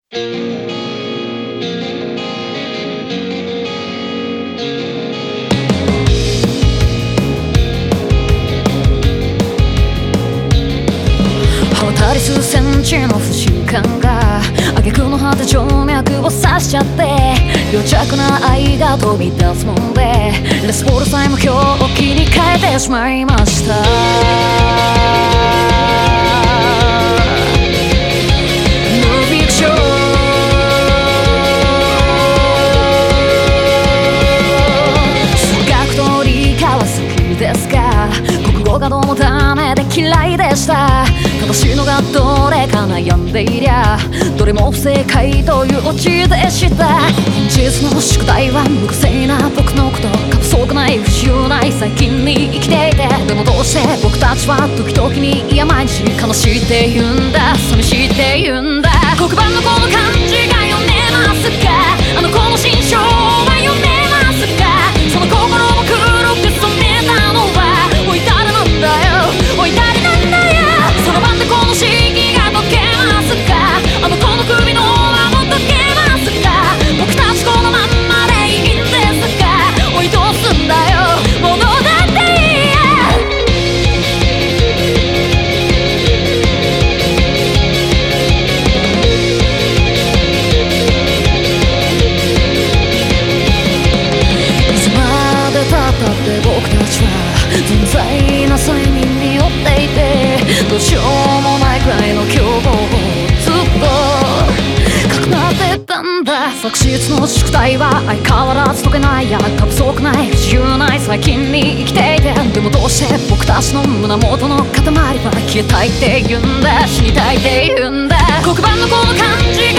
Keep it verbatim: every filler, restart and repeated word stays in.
当たり数センチの不信感が挙句の果て静脈を刺しちゃって、良着な愛が飛び出すもんで、レスポールさえも狂気に変えてしまいました。ノンフィクション数学と理科は好きですが、国語がどうもダメで嫌いでした。正しいのがどれか悩んでいりゃ、どれも不正解というオチでした。本日の宿題は無癖な僕のこと、過不足ない不自由ない最近に生きていて、でもどうして僕たちは時々にいや毎日悲しいって言うんだ、寂しいって言うんだ。黒板のこの漢字が読めますか、あの子の心象は読めますか、その心を黒く染めたのはおい誰なんだよ、おい誰なんだよ。その晩でこの式が解けますか、あの子の首の輪も解けますか、僕たちこのまんまでいいんですか、おいどうすんだよ、もうどうだっていいや。いつまでたったって僕たちは存在な催眠に酔っていて、どうしようもないくらいの凶暴をずっとかくなってたんだ。昨日の宿題は相変わらず解けない、や過不足ない不自由ない最近に生きていて、でもどうして僕たちの胸元の塊は消えたいって言うんだ、死にたいって言うんだ。黒板のこの漢字